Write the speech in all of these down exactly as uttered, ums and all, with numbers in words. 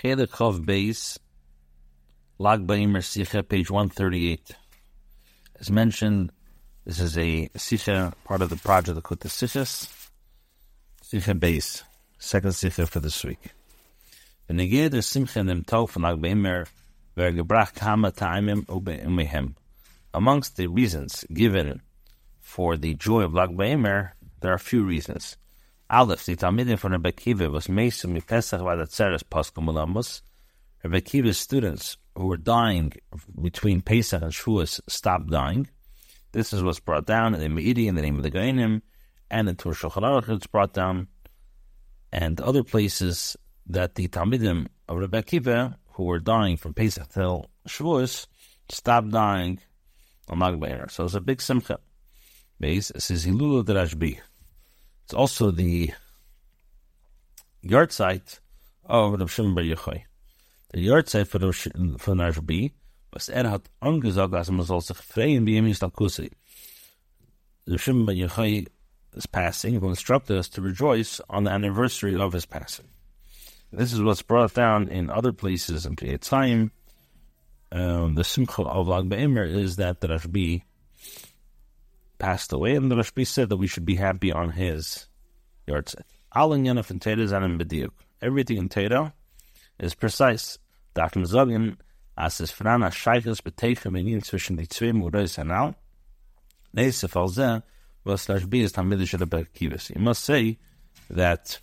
Cheder Chov Beis, Lag Baimer Sicha, page one thirty-eight. As mentioned, this is a Sicha, part of the project of Kutas Sichas. Sicha Beis, second Sicha for this week. V'negeder Simcha Nem Tov von Lag Baimer, Vergebrach Kama Ta'imim Ube'umehem. Amongst the reasons given for the joy of Lag Baimer, there are a few reasons. Aleph, the Talmidim from Rebbe Akiva was Meisum Mipesach Vadatzeres Pascal Mulamos. Rebbe Akiva's students who were dying between Pesach and Shavuos stopped dying. This is what's brought down in the Meiri, in the name of the Gainim, and in Tur Shulchan Aruch it's brought down, and other places that the Talmidim of Rebbe Akiva who were dying from Pesach till Shavuos stopped dying on Lag Baimer. So it's a big simcha. This is Hilula de Rashbi. It's also the yard site of Rav Shimon Bar Yochai. The yard site for Rav Rashbi was er hat angesagt, als man soll sich freuen wie ihm ist al-Kusi. Rav Shimon Bar Yochai is passing. He will instruct us to rejoice on the anniversary of his passing. This is what's brought down in other places in Kriyat Chaim. Um, the simcha of Lag Baimer is that the Rashbi passed away, and the Rashbi said that we should be happy on his yard site. All in Yanaf and Teda is an Bediuk. Everything in Teda is precise. Doctor Zogin asks Frana Shaykhs Beteicha Menin zwischen die zwei Murais Hanal. Neise Falzeh was Rashbi is Talmidish Rebbe Akiva. You must say that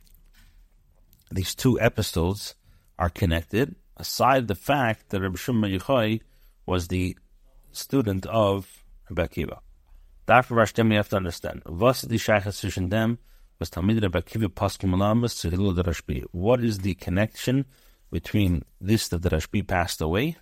these two episodes are connected, aside the fact that Rebbe Shimon Bar Yochai was the student of Rebbe Akiva. Dafür Rashtem, you have to understand. Was the Shaykhs zwischen them was Talmid Rebbe Akiva Paskin Malamas to Hilul de Rashbi. What is the connection between this that the Rashbi passed away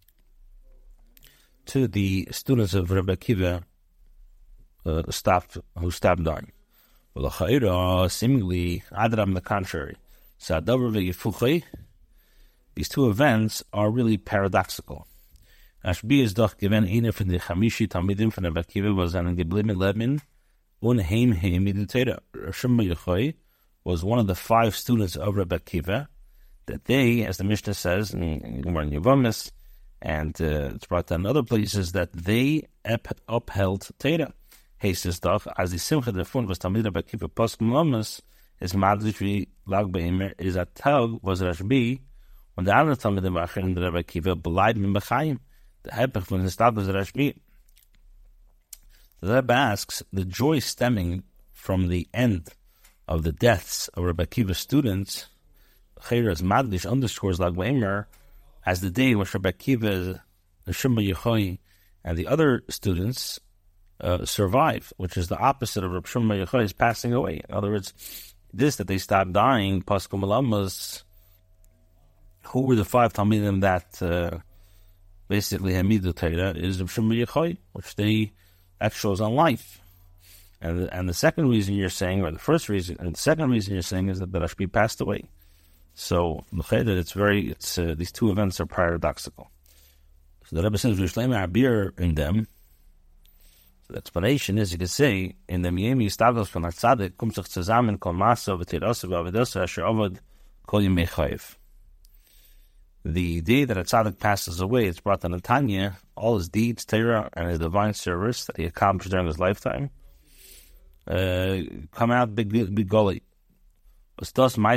to the students of Rebbe Akiva uh, stopped, who stopped dying? Well, Chayra, seemingly, Adram the contrary. Sa'adavar ve'yifuchei, these two events are really paradoxical. Rashbi is doch given eine von den Chamishi Talmidim von Rebbe Akiva was an geblieben Leben und heim heim in the Torah. Rav Shimon Bar Yochai was one of the five students of Rebbe Akiva that they, as the Mishnah says in Gemara Yevamis, and uh, it's brought down in other places, that they ep- upheld Torah. He says doch, as the Simcha Defun was Talmid Rebbe Akiva Pasuk Malamas, is Madrish Lag Baimer is a Tag was Rashbi, und der andere Talmidim Acher in Rebbe Akiva bleiben in Bechayim. The Hepech from the start was Rashbi. The Rebbe asks, the joy stemming from the end of the deaths of Rebbe Akiva's students, Chayra's Madlish underscores Lag Baimer as the day when Rebbe Akiva, the Shimon Bar Yochai, and the other students uh, survive, which is the opposite of Reb Shimon Bar Yochai's passing away. In other words, this that they stopped dying, Pascal Malamas, who were the five Talmidim that uh, basically Hamidu Torah is Reb Shimon Bar Yochai, which they that shows on life. And the, and the second reason you're saying, or the first reason, and the second reason you're saying is that the Rashbi passed away. So it's very, it's uh, these two events are paradoxical. So the Rebbe says Rishlema Abir in them. So the explanation is, you could say in the Miyemi Stavos from Atzadik kommt sich zusammen kol Masa v'Tirasa v'Avedasa asher avad kol Yemei Chayiv. The day that a tzaddik passes away, it's brought down in Tanya, all his deeds, Torah, and his divine service that he accomplished during his lifetime, uh, come out big, big gully. His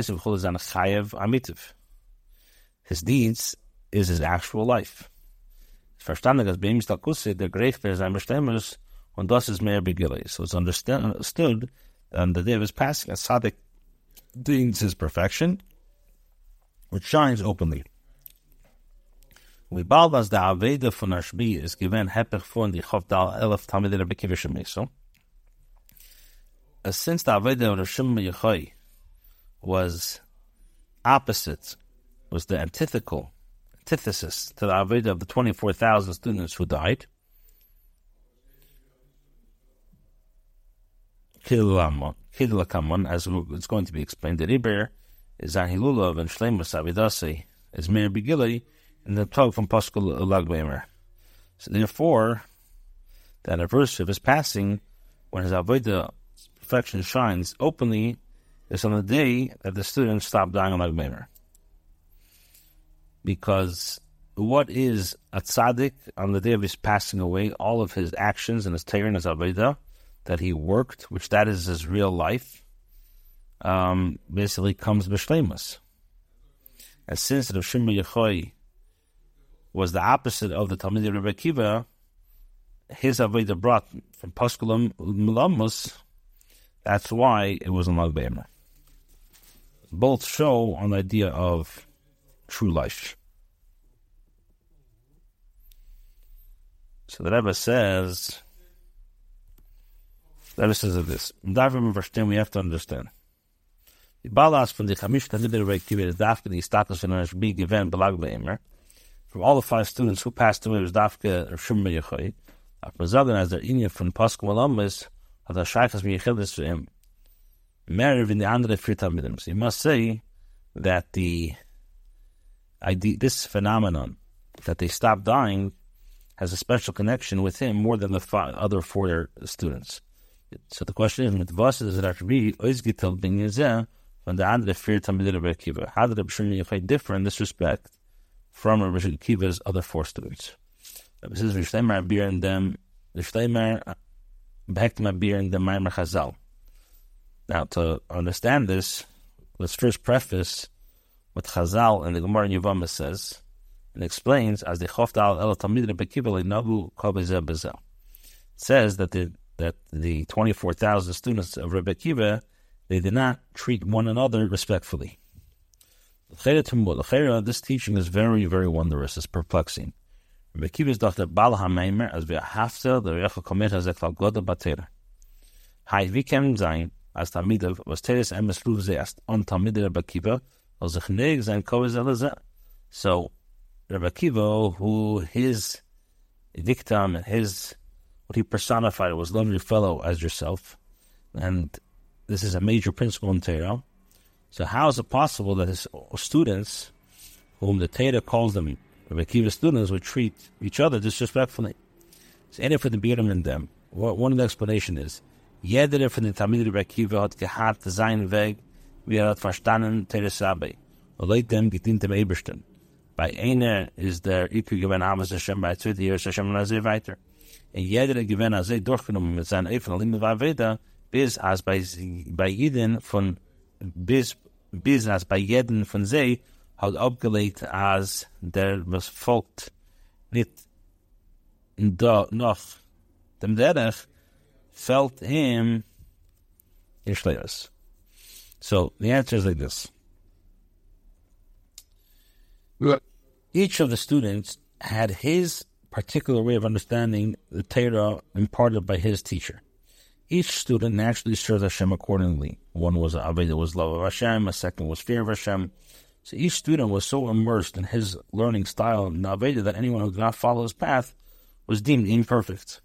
deeds is his actual life. Verstandig as beim Stalkusse, der Grechter is ein Bestemmes, und das is mehr begilly. So it's understood on the day of his passing, a tzaddik deeds his perfection, which shines openly. We bald as the Aveda von Rashbi is given hepech von die Chavdal elf Talmidei Rebbe Akiva Shemeso. Since the Aveda of Rav Shimon Bar Yochai was opposite, was the antithetical, antithesis to the Aveda of the twenty-four thousand students who died, Kidul HaKamon, as it's going to be explained, the Iber is Ahilulav and Shleimus Avedase is Meir Begilli, in the talk from Pascal Lag Baimer. So therefore, the anniversary of his passing, when his Avodah perfection shines openly, is on the day that the students stop dying on Lag Baimer. because what is a tzaddik on the day of his passing away? All of his actions and his Torah and his avodah that he worked, which that is his real life, um, basically comes b'shleimus. And since Rav Shimon Yochai was the opposite of the Talmidei of Rebbe Akiva, his avodah brought from Paskulam Melamus. That's why it was in Lag BaOmer. Both show on the idea of true life. So the Rebbe says, the Rebbe says of this, we have to understand. The balas from the Chamish Talmidei Rebbe Akiva is dafke the status in a big event Lag BaOmer. From all the five students who passed away, it was dafke Rav Shimon Yochai. After Zagan, as their inyan from Pascal Malamas, had a shaykhas miyichilus for him. Meriv in the andere vier Talmidim. So you must say that the idea, this phenomenon that they stopped dying has a special connection with him more than the five, other four students. So the question is, with was is it after be oizgitel bin yezeh from the andere vier Talmidim Rebbe Akiva? How did Rav Shimon Yochai differ in this respect from Rebbe Akiva's other four students? This is Rishteimer beer and them. Rishteimer back to my beer and the Maimer Chazal. Now, to understand this, let's first preface what Chazal and the Gemara in Yevamah says and explains as the Chofdal El Talmidei Rebbe Akiva Nagu Kobezeh Bezel. It says that the that the twenty-four thousand students of Rebbe Akiva, they did not treat one another respectfully. This teaching is very, very wondrous. It's perplexing. Rebbe Akiva's dachte Baal HaMeimer as wir hafte der Recha Komet hazek val Goda Batera. Hai, wie kann sein, als Talmidav, was Teres emes Ruv zeast on Talmidei Rebbe Akiva, als sich neig sein Koves elazeh. So, Rebbe Akiva, who his victim, his, what he personified was love your fellow as yourself, and this is a major principle in Torah. So how is it possible that his students, whom the Torah calls them Rebbe Akiva students, would treat each other disrespectfully? It's any for the Biram in them. One of the explanation is, jeder von den Talmidei Rebbe Akiva hat gehad seinen Weg, wie er hat verstanden Torah Sabbai. Und leut dem gedient dem Ebersten. Bei einer ist der Iker gewinn Amas Hashem, bei zweiter hier ist Hashem und sehr weiter. Und jeder gewinn als er durchgenommen mit seinen Eifen, und immer weiter, bis als bei, bei jeden von, bis, bis als bei jeden von sie, hat abgelegt, als der was folgt, nicht da noch dem Derech, felt him in Shleimus. So the answer is like this. Each of the students had his particular way of understanding the Torah imparted by his teacher. Each student naturally served Hashem accordingly. One was Aved that was love of Hashem, a second was fear of Hashem. So each student was so immersed in his learning style in Aved that anyone who did not follow his path was deemed imperfect.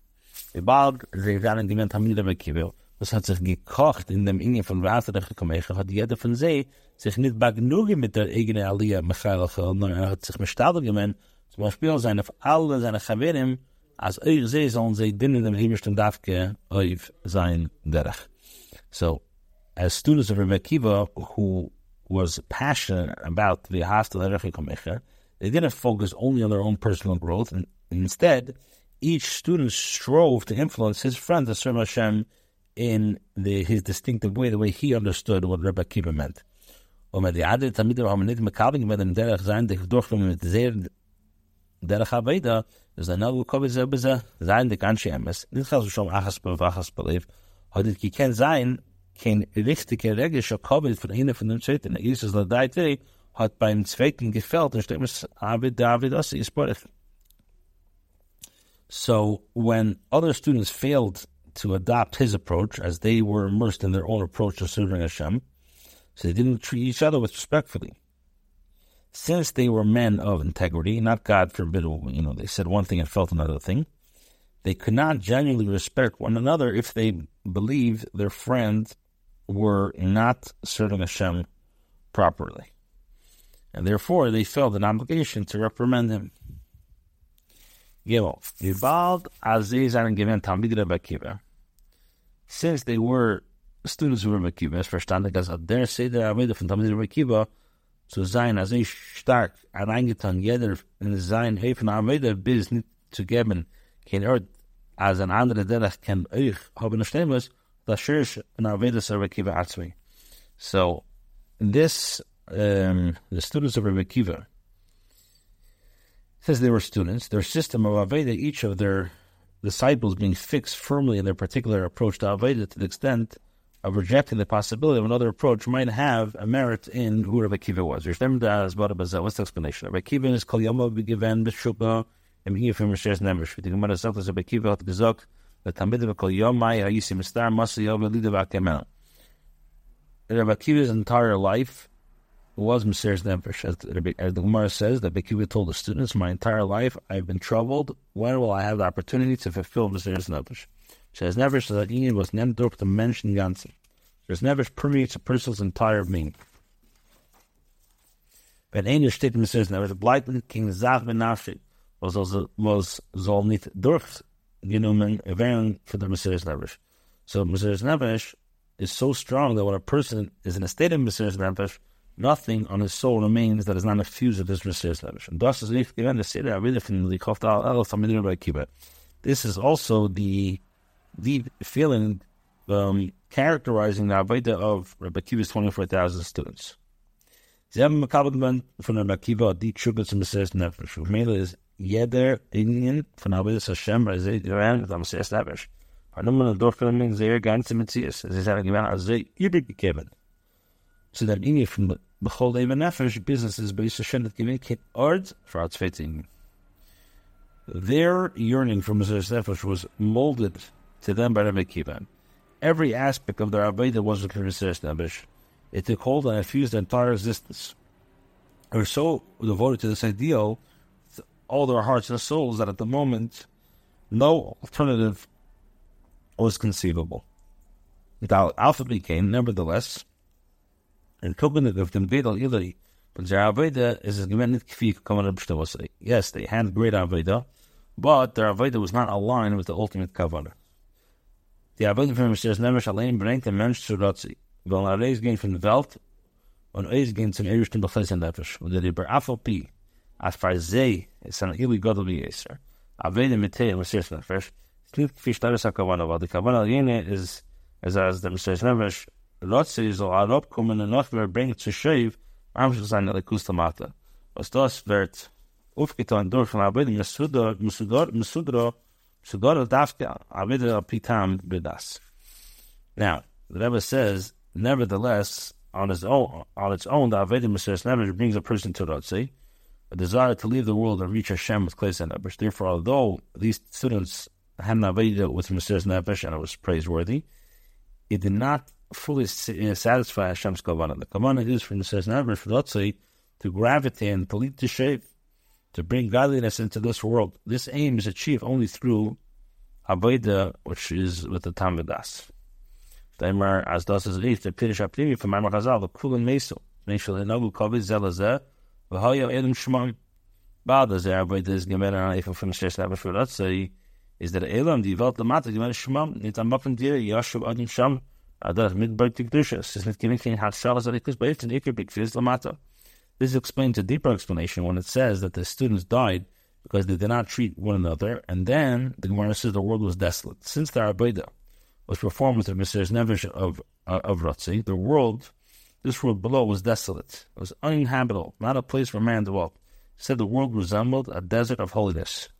Das hat sich gekocht in dem Ingen von Wasser der Gekommeche, hat jeder von sie sich nicht bagnuge mit der eigenen Aliyah Mechailache, sondern er hat sich mestadel gemeint, zum Beispiel sein auf alle seine Chaverim, als euch sie sollen sie dienen dem Himmlischen Davke auf sein Derech. So, as students of Rebbe Akiva, who was passionate about the hostile Derech Gekommeche, they didn't focus only on their own personal growth, and instead, each student strove to influence his friend to serve Hashem in the, his distinctive way, the way he understood what Rebbe Akiva meant. Und mit die andere Talmidim haben nicht mehr kabel mit dem Derech sein, die durchgenommen mit sehr Derech Aveida, ist ein Nagu Kobe Zebeze, sein die ganze Emes. Nicht also schon Achas Bev, Achas Belev, hat es gekannt sein, kein richtiger regischer Kobe von einer von dem Zweiten. Jesus Ladaite hat beim Zweiten gefällt, und steht mir, Avid, David, das ist Borech. So when other students failed to adopt his approach, as they were immersed in their own approach to serving Hashem, so they didn't treat each other with respectfully. Since they were men of integrity, not God forbid, you know, they said one thing and felt another thing, they could not genuinely respect one another if they believed their friends were not serving Hashem properly. And therefore, they felt an obligation to reprimand him. Since they were students of Rebbe Akiva, es verstandig, als at der Seder Aveda von Talmidei Rebbe Akiva zu sein, als ich stark reingetan, jeder in sein Hefen Arbeiter bis nicht zu geben, kein Ort, als ein anderer, der ich kann euch haben stehen muss, das Schirch in Arbeiter zu Rebbe Kiva Atzmi. So, this, um, the students of Rebbe Kiva, says they were students, their system of Aveda, each of their disciples being fixed firmly in their particular approach to Aveda to the extent of rejecting the possibility of another approach might have a merit in who Rebbe Kiva was. What's the explanation? Rebbe Kiva is Kol Yomo B'Given B'Shuba Im Hiyafim Rishes Nemesh. The Gemara says that Rebbe Kiva had gesagt that Tamid Kol Yomai Hayisi Mistar Masa Yom Lida V'Akemel. Rebbe Kiva's entire life was Mesiris Nefesh. As the Gemara says, that Rebbe Kiva told the students, my entire life I've been troubled. When will I have the opportunity to fulfill Mesiris Nefesh? Says Nefesh that Union was nem durch the mention ganzen. There's Nefesh permeates a person's entire being. Wenn einer steht in Mesiris Nefesh, bleibt King Zach ben Nafshi was was soll nicht durchgenommen werden für der Mesiris Nefesh. So Mesiris Nefesh is so strong that when a person is in a state of Mesiris Nefesh, nothing on his soul remains that is not infused with this Mesiris Nefesh. And thus is nicht given the Seder Avida from the Kofta Al Tamid Rebbe Kiva. This is also the the feeling um, characterizing the Aveda of Rebbe Kiva's twenty-four thousand students. Sie haben Makabel von Rebbe Kiva die Tshuga zum Mesiris Nefesh. Umele is jeder Indian von Aveda Hashem, weil sie gewähnt mit dem Mesiris Nefesh. Aber nur man durchgenommen sehr ganze Metzies. Sie sagen gewähnt, als sie übergegeben. So that Indian from Bechol Even Nefesh businesses based Hashem that given kein Ort for Atzfetzing. Their yearning for Mesiris Nefesh was molded to them by Rebbe Kiva. Every aspect of their Aveda was a Mesiris Nefesh. It took hold and infused their entire existence. They were so devoted to this ideal, with all their hearts and souls, that at the moment, no alternative was conceivable. The Alpha became, nevertheless, and cognitive them Vedal Ilari, but their Aveda is a gemendit kfi kavanah b'shtavosei. Yes, they had great Aveda, but their Aveda was not aligned with the ultimate kavanah. The Aveda from Mesiris Nefesh allein brengt den Mensch zu Ratzi. Weil er reis gehen von der Welt und reis gehen zum Ebersten Bechleis Nefesh. Und der über Afalpi, als far sei, ist ein Ili Godel wie Yeser. Aveda mitei Mesiris Nefesh, ist nicht kfi Shtaris HaKavanah, weil die Kavanah jene ist, ist als der Mesiris Nefesh, Ratzi soll herabkommen und noch mehr bringen zu Shev, Amshach sein Elikus Lamata. Was das wird aufgetan durch von Aveda Mesudra, Mesudra, Mesudra, Mesudra Dafka, Aveda Pitam Bedas. Now, the Rebbe says, nevertheless, on his own, on its own, the Aveda Mesiris Nefesh brings a person to Ratzi, a desire to leave the world and reach Hashem with Klei Nefesh. Therefore, although these students had an Aveda with Mesiris Nefesh and it was praiseworthy, it did not fully satisfy Hashem's kavanah. The kavanah is for Mesiris Nefesh for Ratzi to gravitate and to lead to shape, to bring godliness into this world. This aim is achieved only through Aveda, which is with the Tam V'das. Daimar, as das is lief, the Pirish HaPnimi from Maimar Chazal, the Kulin Meso, Neshel Enogu Kovid Zelazeh, V'hoyo Elim Shemon. Bada Zeh Aveda is gemer an Eifel from Mesiris Nefesh for Ratzi, is that Elam, die Welt Lamata, gemer Shemon, nit am Mappen dir, Yashuv Adim Sham, Adas mit Beitik Dushas, is not giving King Hatzal as Arikus, but it's an Iker Big Fiz Lamata. This explains a deeper explanation when it says that the students died because they did not treat one another, and then the Gemara says the world was desolate. Since the Aveda was performed with the Mesiris Nefesh of uh, of Ratzi, the world, this world below, was desolate. It was uninhabitable, not a place where man dwelt. It said the world resembled a desert of holiness.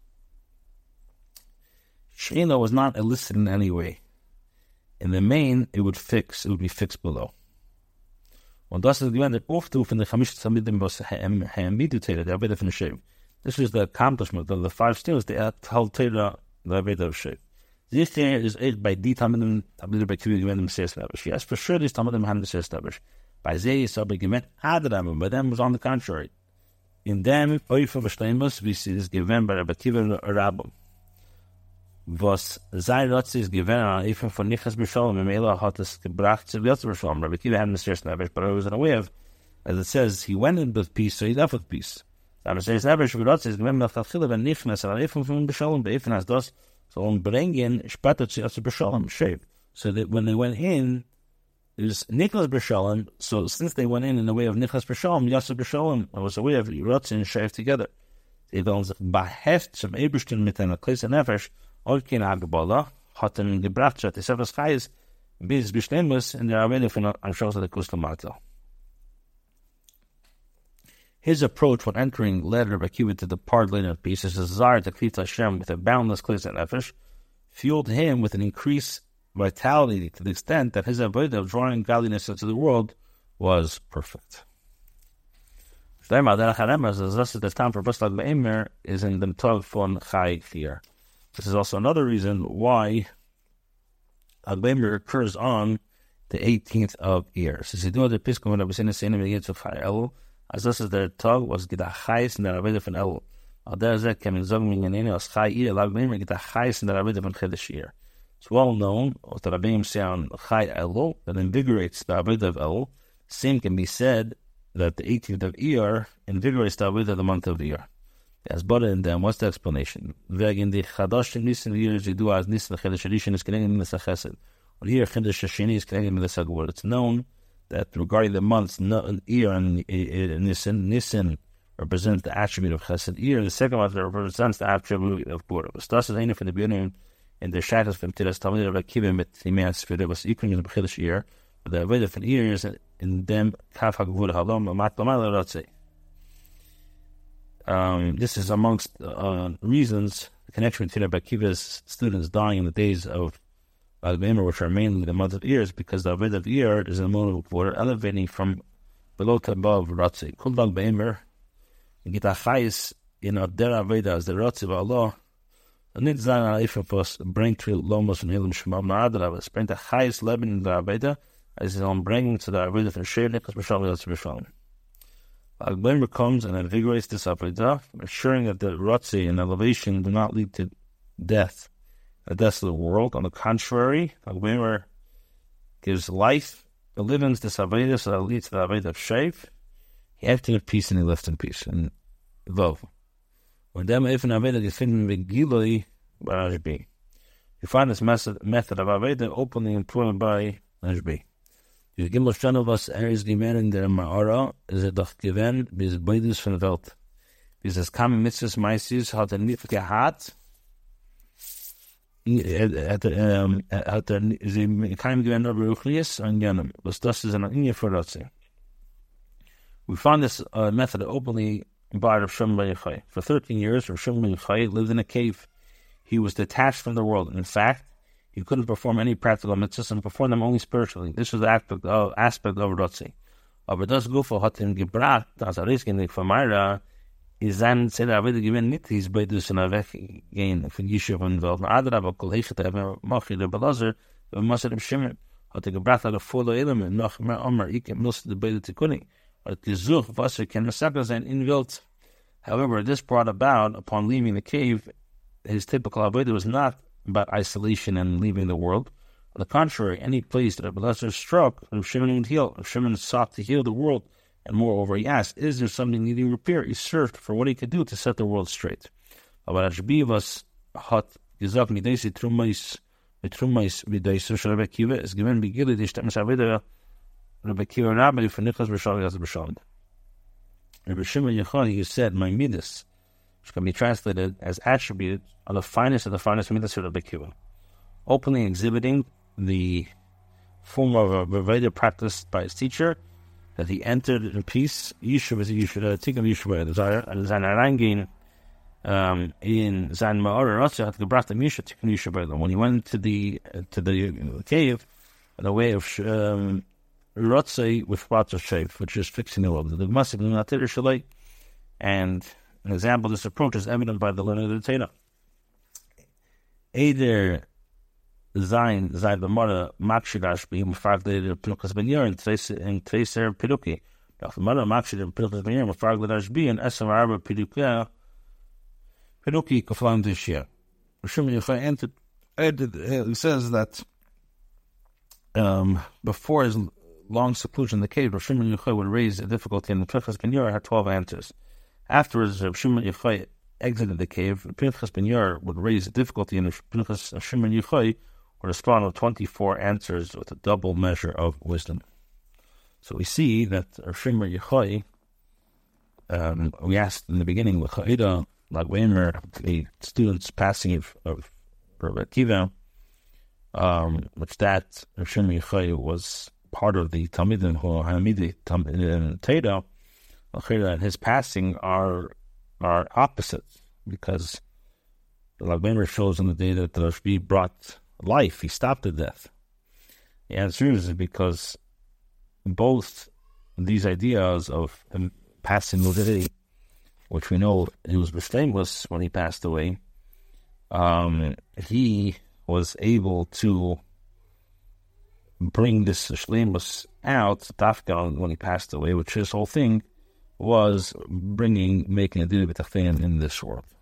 Shechina was not illicit in any way. In the main, it would fix, it would be fixed below. Und das ist gewähnt, der Aufruf in der Chamish Tzamidim, was meditated, der Aveda von der Shev. This is the accomplishment of the five steals, the Hal Teda, the Aveda of Shev. This thing is aided by the Tamidim, Tamidim by Kivi gewähnt, Mesiris Nefesh. Yes, for sure, these Tamidim had Mesiris Nefesh. By Zeh, it's aber gewähnt, Adram, but them was on the contrary. In them, Oifa Vashleimus, we see this given by Rebbe Kiva Rabbim. Was sei Ratzi is given an Eifem von Nichas B'Shalom, and Mela hat es gebracht zu Yotzer B'Shalom. Rebbe Kiva had Mesiris Nefesh, but I was unaware of, as it says, he went in with peace, so he left with peace. The Mesiris Nefesh for Ratzi is given Melchachila ben Nichnas, and Eifem von B'Shalom, the Eifem has das, so on bringing später zu Yotzer B'Shalom, shape. So that when they went in, There's Nicholas B'Shalom. So since they went in in the way of Nicholas B'Shalom, Yosef B'Shalom, it was a way of Ratzin and Shev together. They don't beheft some Eberstein mit einer Kleise Nefesh, all kein Agbola, hatten gebracht, that the Sefas Chayes, bis B'Shlemus, and they are ready for Anshos of the Kusla Matel. His approach when entering later Rabbi Akiva to depart later in peace is a desire to cleave to Hashem with a boundless Kleise Nefesh, fueled him with an increased vitality to the extent that his avodah of drawing godliness into the world was perfect. The time for Bas Lag Ba'Omer is in the Tov von Chai Fear. This is also another reason why Lag Ba'Omer occurs on the eighteenth of Iyar. Since you do the Piskum when I was in the same of Chai Elul, as this is their Tov was Gita Chais and the avodah von Elul. Al der Zek came in Zogming and Eni as Chai Iyar Lag Ba'Omer Gita Chais and the avodah von Chedesh Iyar. It's well known what the Rabbeim say on Chai Elul that invigorates the avodah of Elul. Same can be said that the eighteenth of Iyar invigorates the avodah of the month of Iyar. As but in them, what's the explanation? Wegen die Chadash Nissen Iyar sie du as Nissen Chedesh Rishon is connected with the Chesed. Or here Chedesh Sheni is connected with the Sagwar. It's known that regarding the months Iyar and Nissen, Nissen represents the attribute of Chesed. Iyar, the second month, represents the attribute of Gvura. But das ist eine von der beginning in der Shabbos from Tiras Talmud Rabbi Akiva mit Timeas für was equal in the Chedesh Iyar. But the avodah von Iyar is in them Kaf HaGvura Halom Amat Lamal Ratzei. Um, this is amongst uh, reasons the connection between Rabbi Akiva's students dying in the days of Lag Ba'Omer, which are mainly the month of Iyar, because the avodah of Iyar is in the moment of water, elevating from below to above Ratzei. Kol Lag Ba'Omer, Gita Chayis in a der avodah as the Ratzei Ba'Allah, and nit zayn al ifos Braintree Lomos and Hilim Shemam Na'adra, but spent the highest Lebanon in the avodah as is on bringing to the avodah from Sheir Nicholas B'Shalom Yosef B'Shalom. Lag Ba'Omer comes and invigorates this avodah, ensuring that the Ratzei and elevation do not lead to death, a desolate world. On the contrary, Lag Ba'Omer gives life, the livings this avodah, so that leads to the avodah of Shev. He acted in peace and he left in peace. And Vov. When them even avodah gefunden with Giloi by Rashbi. You find this method, method of avodah openly employed by Rashbi. Die Gimmelstelle, was er ist gemein in der Ma'ara, ist er doch gewähnt, bis beides von der Welt. Bis es kam mit des Meisis, hat er nicht gehabt, hat er, hat er, sie keinem gewähnt, aber Ruchlies, und jenem. Was das ist eine Inge für Ratzei. We find this uh, method openly by Rav Shimon Bar Yochai. For thirteen years, Rav Shimon Bar Yochai lived in a cave. He was detached from the world, and in fact, he couldn't perform any practical mitzvahs and perform them only spiritually. This was the aspect of, aspect of Ratzei. Aber das Gufo hat ihn gebracht, als er reisgehend von Meira, ist sein Zeder Avodah gewinnt nicht, hieß bei dus einer weggehen von Yishuv und Welt. Adra, aber kol hechet er, mach der Belazar, und Maser im Shimon, hat er gebracht, hat er volle Elemen, noch mehr Omer, ich muss die Beide zu können. Hat gesucht, was er kann Masaka sein in Welt. However, this brought about, upon leaving the cave, his typical Avodah was not about isolation and leaving the world. On the contrary, any place that Abelazar struck, Rav Shimon would heal. Rav Shimon sought to heal the world, and moreover, he asked, is there something needing repair? He searched for what he could do to set the world straight. Aber Rashbi was hat gesagt, mit diese Trumais, mit Trumais, mit diese Rabbi Akiva, es gewinnt begillet, die Stemmes Avodah, Rabbi Akiva Rabbi, von Nicholas B'Shalom Yosef B'Shalom. Rabbi Shimon Yochai, he said, my midas, which can be translated as attributed are the finest of the finest midas of Rabbi Akiva, openly exhibiting the form of a Veda practiced by his teacher, that he entered in peace. Yishuv is a Yishuv, a Tikkun Yishuv, a desire, and Zan Arangin um, in Zan Ma'or Ratzei had gebracht the Yishuv, Tikkun Yishuv. When he went to the uh, to the cave, the way of um, Ratzei with Ratzei Shev, which is fixing the world. The Masik Lunatir Shalai, and an example of this approach is evident by the learned of the Torah. Eider Zayin Zayin B'Mara Makshir Rashbi Mufagli Pinchas Ben Yair and Treiser Piruki. Now the Mara Makshir Pinchas Ben Yair Mufagli Rashbi and Esam Arba Piruki Piruki Kaflam this year. Shimon Yochai entered. It says that um, before his long seclusion in the cave, Shimon Yochai would raise a difficulty, and the Pinchas Ben Yair had twelve answers. Afterwards, Shimon Yochai exited the cave. Pinchas Ben Yair would raise a difficulty, and Pinchas Shimon Yochai respond with twenty-four answers with a double measure of wisdom. So we see that Rav Shimon Yochai, um, we asked in the beginning, L'cha'ida, Lagweimer, the students passing of, of Rav Akiva, um, which that Rav Shimon Yochai was part of the Talmidim who Hamidi Talmidim Teda, and his passing are are opposites, because the Lagweimer shows on the day that the Rashbi brought life, he stopped the death. The answer is because both these ideas of him passing lucidity, which we know he was blameless when he passed away, um, he was able to bring this shleimus out, Tafka, when he passed away, which his whole thing was bringing, making a deal with a fan in this world.